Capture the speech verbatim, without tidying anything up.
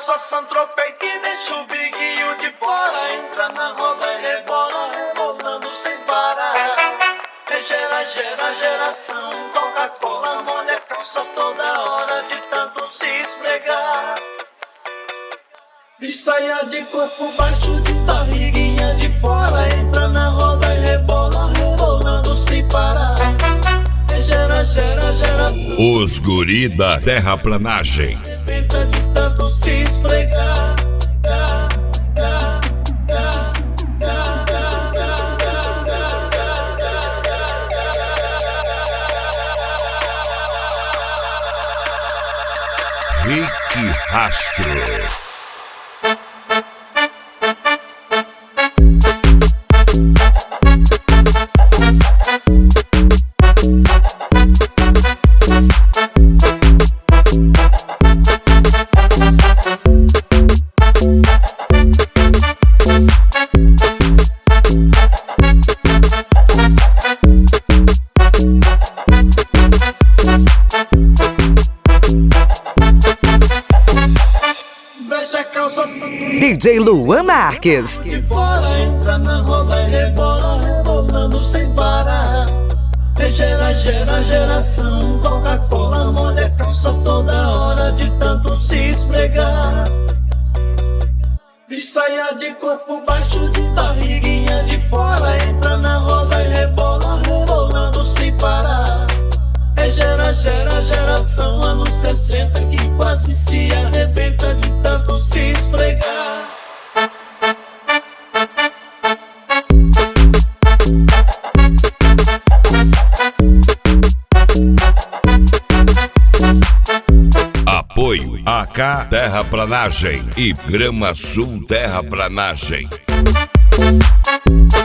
calça Saint-Tropez que deixa o biguinho de fora. Entra na roda e rebola, rebolando sem parar. Gera, gera, geração, Coca-Cola molha a calça toda hora de tanto se esfregar. De saia de corpo baixo, de barriguinha de fora. Entra na roda e rebola, rebolando sem parar. Gera, gera, geração. Os guri da terraplanagem. Feita de tanto se esfregar. Rick Rastro. D J Luan Marques. De fora, entra na roda e rebola, rebolando sem parar. Gera, gera, geração, Coca-Cola molha a calça toda hora de tanto se esfregar. De saia de corpo baixo, de barriguinha de fora. Entra na roda e rebola, rebolando sem parar. É gera, gera, geração, anos sessenta que quase se arrebenta de tanto se esfregar. Apoio A K Terraplanagem e Grama Sul Terraplanagem.